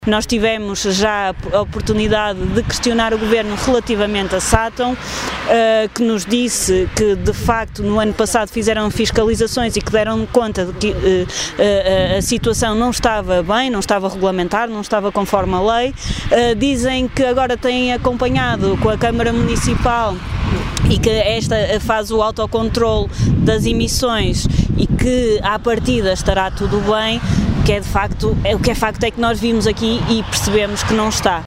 Nós tivemos já a oportunidade de questionar o Governo relativamente a Sátão, que nos disse que de facto no ano passado fizeram fiscalizações e que deram conta de que a situação não estava bem, não estava regulamentar, não estava conforme a lei. Dizem que agora têm acompanhado com a Câmara Municipal e que esta faz o autocontrole das emissões e que à partida estará tudo bem. O que é facto é que nós vimos aqui e percebemos que não está.